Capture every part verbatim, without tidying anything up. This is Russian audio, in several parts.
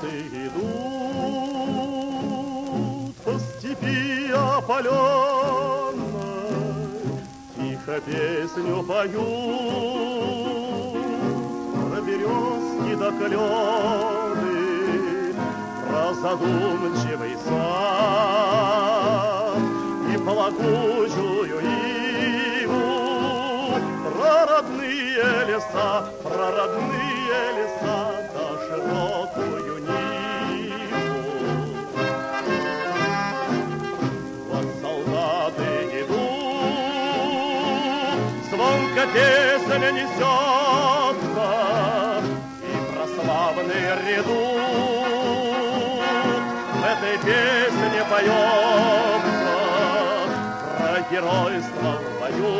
солдаты идут по степи опаленной, тихо песню поют про березки до клены, про задумчивый сад и плакучую иву, про родные леса, про родные леса да широкую Ниву. Вот солдаты идут, звонко песня несется, и прославный редут в этой песне поется про геройство в бою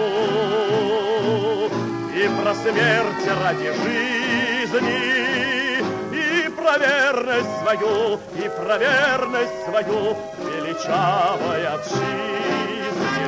и про смерть ради жизни, и про верность свою, и про верность свою величавой отчизне.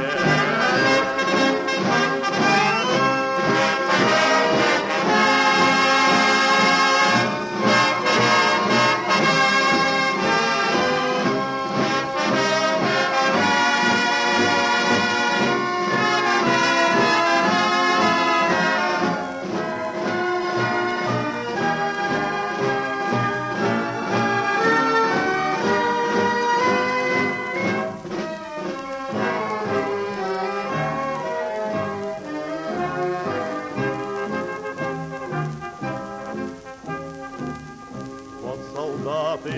Солдаты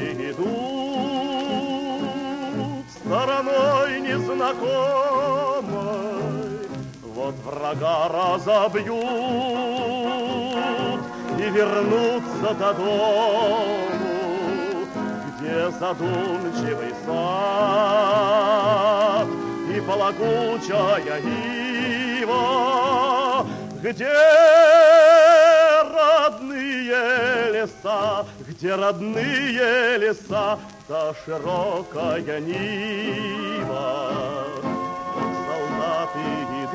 идут стороной незнакомой, вот врага разобьют и вернутся до дому, где задумчивый сад и плакучая ива, где родные леса, где родные леса, да широкая Нива. Солдаты